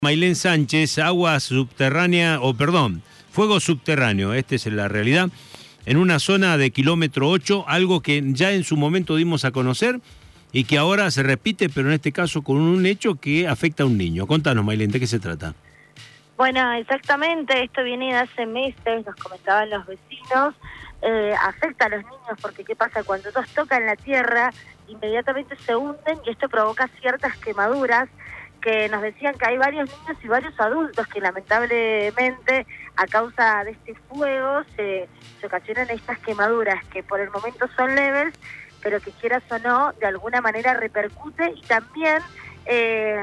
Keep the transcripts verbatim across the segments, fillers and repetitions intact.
Maylén Sánchez, agua subterránea, o perdón, fuego subterráneo, esta es la realidad, en una zona de kilómetro ocho, algo que ya en su momento dimos a conocer y que ahora se repite, pero en este caso con un hecho que afecta a un niño. Contanos, Maylén, ¿de qué se trata? Bueno, exactamente, esto viene de hace meses, nos comentaban los vecinos, eh, afecta a los niños porque ¿qué pasa? Cuando ellos tocan la tierra, inmediatamente se hunden y esto provoca ciertas quemaduras, que nos decían que hay varios niños y varios adultos que lamentablemente a causa de este fuego se, se ocasionan estas quemaduras que por el momento son leves, pero que quieras o no, de alguna manera repercute y también eh,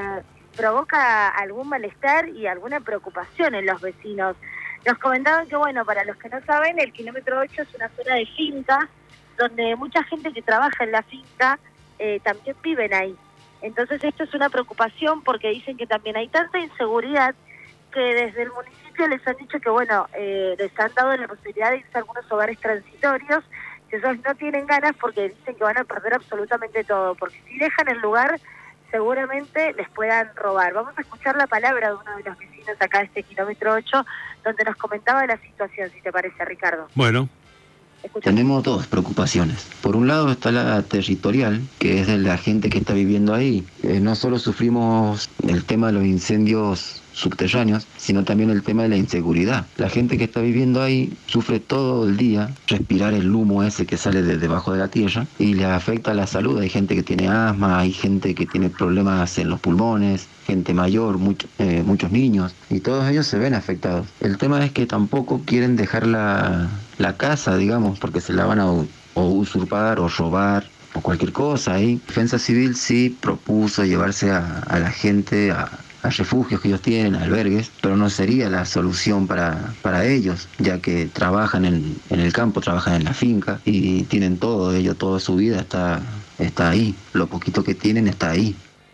provoca algún malestar y alguna preocupación en los vecinos. Nos comentaban que, bueno, para los que no saben, el kilómetro ocho es una zona de fincas donde mucha gente que trabaja en la finca eh, también viven ahí. Entonces esto es una preocupación porque dicen que también hay tanta inseguridad que desde el municipio les han dicho que, bueno, eh, les han dado la posibilidad de irse a algunos hogares transitorios, que esos no tienen ganas porque dicen que van a perder absolutamente todo, porque si dejan el lugar seguramente les puedan robar. Vamos a escuchar la palabra de uno de los vecinos acá de este kilómetro ocho, donde nos comentaba la situación, si te parece, Ricardo. Bueno. Escucha. Tenemos dos preocupaciones. Por un lado está la territorial, que es de la gente que está viviendo ahí. Eh, no solo sufrimos el tema de los incendios subterráneos, sino también el tema de la inseguridad. La gente que está viviendo ahí sufre todo el día respirar el humo ese que sale de debajo de la tierra y le afecta la salud. Hay gente que tiene asma, hay gente que tiene problemas en los pulmones, gente mayor, mucho, eh, muchos niños, y todos ellos se ven afectados. El tema es que tampoco quieren dejar la, la casa, digamos, porque se la van a o usurpar o robar o cualquier cosa ahí. Defensa Civil sí propuso llevarse a, a la gente a a refugios que ellos tienen, albergues, pero no sería la solución para, para ellos, ya que trabajan en, en el campo, trabajan en la finca y tienen todo, ellos toda su vida está, está ahí, lo poquito que tienen está ahí.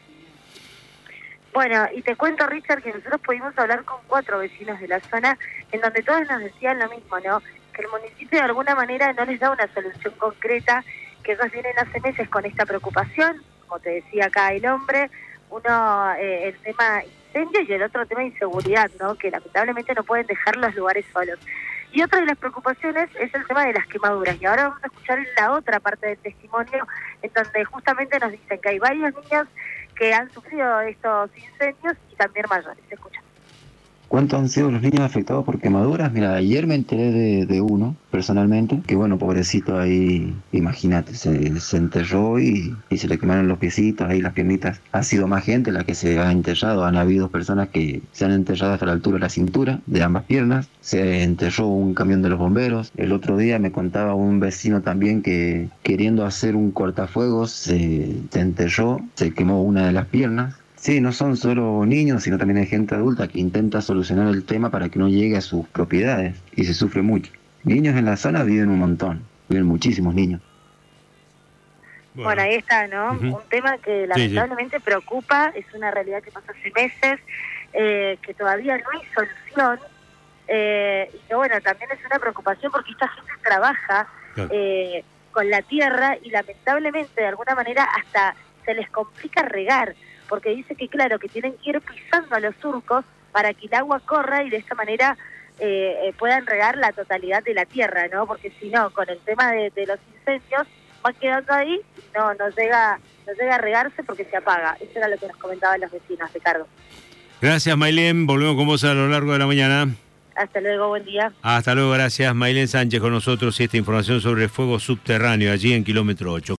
Bueno, y te cuento, Richard, que nosotros pudimos hablar con cuatro vecinos de la zona, en donde todos nos decían lo mismo, ¿no? Que el municipio de alguna manera no les da una solución concreta, que ellos vienen hace meses con esta preocupación, como te decía acá el hombre, uno eh, el tema incendio y el otro tema inseguridad, ¿no? Que lamentablemente no pueden dejar los lugares solos. Y otra de las preocupaciones es el tema de las quemaduras. Y ahora vamos a escuchar la otra parte del testimonio, en donde justamente nos dicen que hay varios niños que han sufrido estos incendios y también mayores. Se escucha. ¿Cuántos han sido los niños afectados por quemaduras? Mira, ayer me enteré de, de uno, personalmente, que bueno, pobrecito ahí, imagínate, se, se enterró y, y se le quemaron los piecitos, ahí las piernitas. Ha sido más gente la que se ha enterrado, han habido personas que se han enterrado hasta la altura de la cintura, de ambas piernas. Se enterró un camión de los bomberos. El otro día me contaba un vecino también que queriendo hacer un cortafuegos se, se enterró, se quemó una de las piernas. Sí, no son solo niños, sino también hay gente adulta que intenta solucionar el tema para que no llegue a sus propiedades y se sufre mucho. Niños en la zona viven un montón, viven muchísimos niños. Bueno, bueno ahí está, ¿no? Uh-huh. Un tema que lamentablemente sí, sí. preocupa, es una realidad que pasa hace meses, eh, que todavía no hay solución, eh, y que bueno, también es una preocupación porque esta gente trabaja claro. eh, con la tierra y lamentablemente de alguna manera hasta se les complica regar, porque dice que claro, que tienen que ir pisando a los surcos para que el agua corra y de esta manera eh, eh, puedan regar la totalidad de la tierra, ¿no? Porque si no, con el tema de, de los incendios, van quedando ahí y no, no llega, no llega a regarse porque se apaga. Eso era lo que nos comentaban los vecinos, Ricardo. Gracias, Maylén. Volvemos con vos a lo largo de la mañana. Hasta luego, buen día. Hasta luego, gracias. Maylén Sánchez con nosotros y esta información sobre el fuego subterráneo allí en kilómetro ocho.